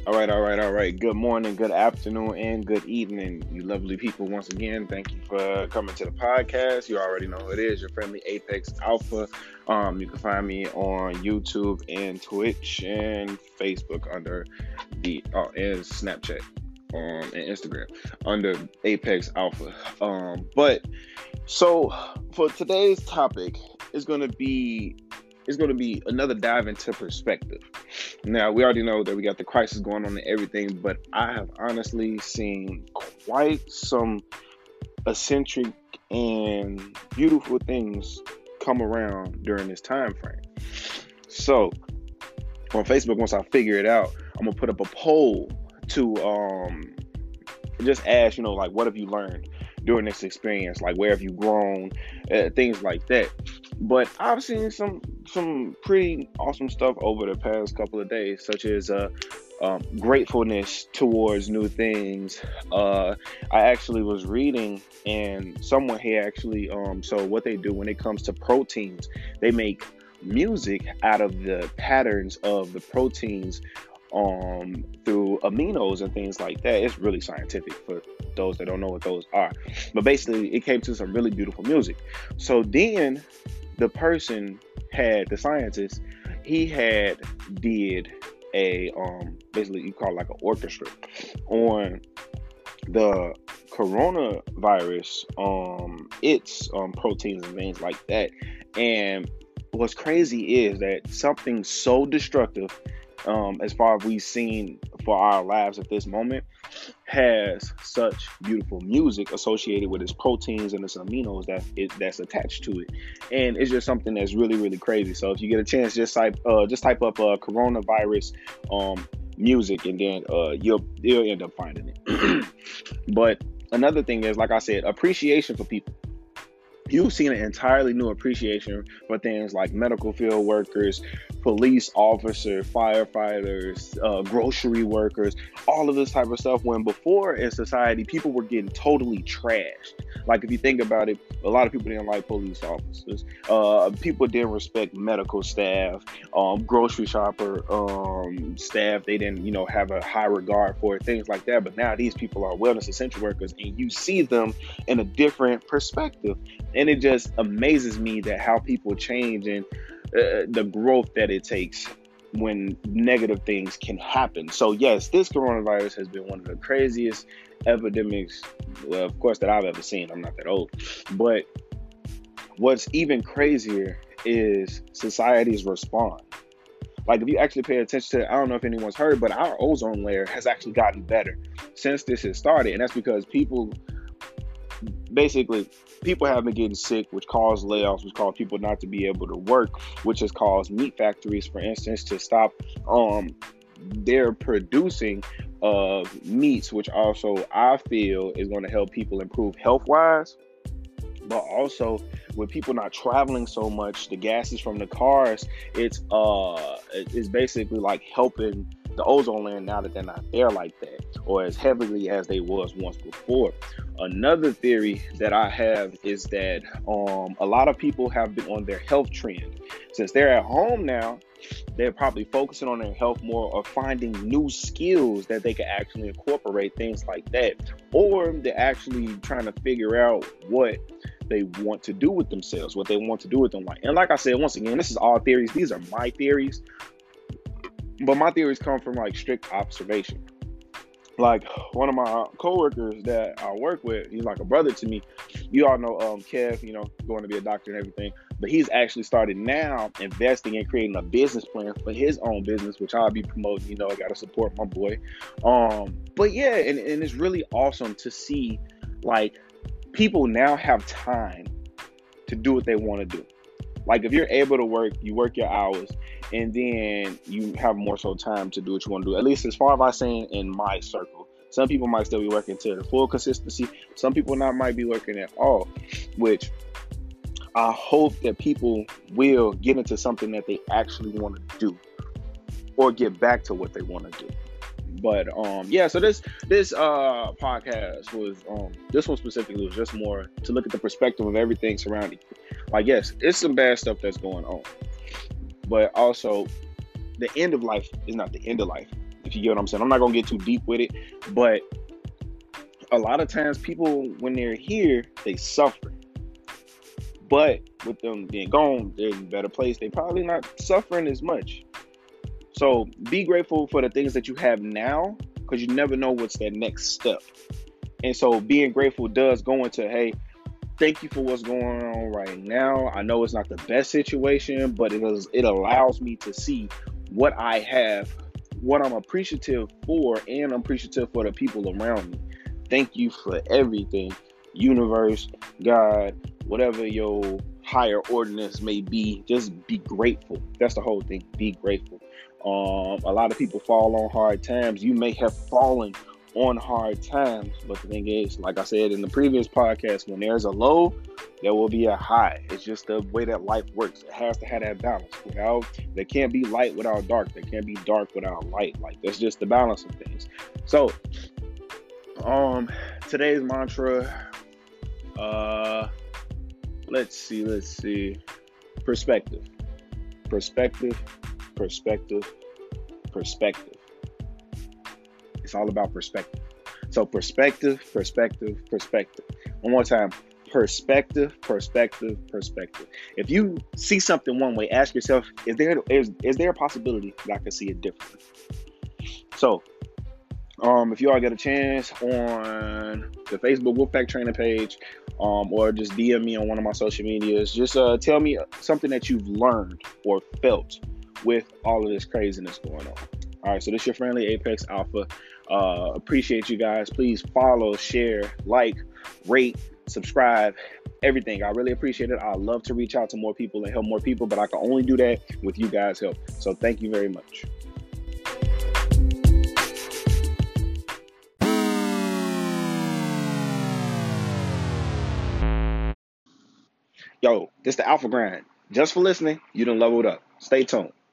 All right. Good morning, good afternoon, and good evening, you lovely people. Once again, thank you for coming to the podcast. You already know who it is, your friendly Apex Alpha. You can find me on YouTube and Twitch and Facebook under and Snapchat, and Instagram under Apex Alpha. But so for today's topic, is going to be another dive into perspective. Now, we already know that we got the crisis going on and everything, but I have honestly seen quite some eccentric and beautiful things come around during this time frame. So, on Facebook, once I figure it out, I'm going to put up a poll to just ask, like, what have you learned during this experience? Like, where have you grown? Things like that. But I've seen some pretty awesome stuff over the past couple of days, such as gratefulness towards new things. I actually was reading, and someone here actually, so what they do when it comes to proteins, they make music out of the patterns of the proteins through aminos and things like that. It's really scientific for those that don't know what those are. But basically, it came to some really beautiful music. So then the the scientist, he did a basically you call it like an orchestra on the coronavirus, its proteins and things like that. And what's crazy is that something so destructive, as far as we've seen for our lives at this moment, has such beautiful music associated with its proteins and its aminos that's attached to it. And it's just something that's really, really crazy. So if you get a chance, just type up coronavirus music, and then you'll end up finding it. But another thing is, like I said, appreciation for people. You've seen an entirely new appreciation for things like medical field workers, police officers, firefighters, grocery workers, all of this type of stuff. When before in society, people were getting totally trashed. Like, if you think about it, a lot of people didn't like police officers. People didn't respect medical staff, grocery shopper staff. They didn't, have a high regard for it, things like that. But now these people are wellness essential workers, and you see them in a different perspective. And it just amazes me that how people change and the growth that it takes when negative things can happen. So yes, this coronavirus has been one of the craziest epidemics, well, of course, that I've ever seen. I'm not that old. But what's even crazier is society's response. Like, if you actually pay attention to it, I don't know if anyone's heard, but our ozone layer has actually gotten better since this has started. And that's because people have been getting sick, which caused layoffs, which caused people not to be able to work, which has caused meat factories, for instance, to stop their producing of meats, which also I feel is going to help people improve health-wise. But also, with people not traveling so much, the gases from the cars, it's basically like helping the ozone layer now that they're not there like that, or as heavily as they was once before. Another theory that I have is that a lot of people have been on their health trend. Since they're at home now, they're probably focusing on their health more, or finding new skills that they can actually incorporate, things like that. Or they're actually trying to figure out what they want to do with themselves, what they want to do with their life. And like I said, once again, this is all theories. These are my theories. But my theories come from like strict observation. Like, one of my coworkers that I work with, he's like a brother to me. You all know Kev, going to be a doctor and everything. But he's actually started now investing and creating a business plan for his own business, which I'll be promoting. I got to support my boy. But yeah, and it's really awesome to see, like, people now have time to do what they want to do. Like, if you're able to work, you work your hours, and then you have more so time to do what you want to do. At least as far as I've seen in my circle. Some people might still be working to the full consistency. Some people might be working at all, which I hope that people will get into something that they actually want to do, or get back to what they want to do. But so this podcast was this one specifically was just more to look at the perspective of everything surrounding you. Like, yes, it's some bad stuff that's going on, but also the end of life is not the end of life. if you get what I'm saying. I'm not going to get too deep with it, but a lot of times people, when they're here, they suffer. But with them being gone, they're in a better place. They probably not suffering as much. So be grateful for the things that you have now, because you never know what's that next step. And so being grateful does go into, hey, thank you for what's going on right now. I know it's not the best situation, but it allows me to see what I have, what I'm appreciative for, and I'm appreciative for the people around me. Thank you for everything. Universe, God, whatever your higher ordinance may be, just be grateful. That's the whole thing. Be grateful. A lot of people fall on hard times. You may have fallen on hard times, but the thing is, like I said in the previous podcast, when there's a low, there will be a high. It's just the way that life works. It has to have that balance. There can't be light without dark. There can't be dark without light. Like, that's just the balance of things. So today's mantra, let's see. Perspective. It's all about perspective. So perspective. One more time. Perspective. If you see something one way, ask yourself, is there a possibility that I can see it differently? So if you all get a chance on the Facebook Wolfpack Training page, or just DM me on one of my social medias, just tell me something that you've learned or felt with all of this craziness going on. All right, so this is your friendly Apex Alpha. Appreciate you guys. Please follow, share, like, rate, subscribe, everything. I really appreciate it. I love to reach out to more people and help more people, but I can only do that with you guys' help. So thank you very much. Yo, this the Alpha Grind. Just for listening, you done leveled up. Stay tuned.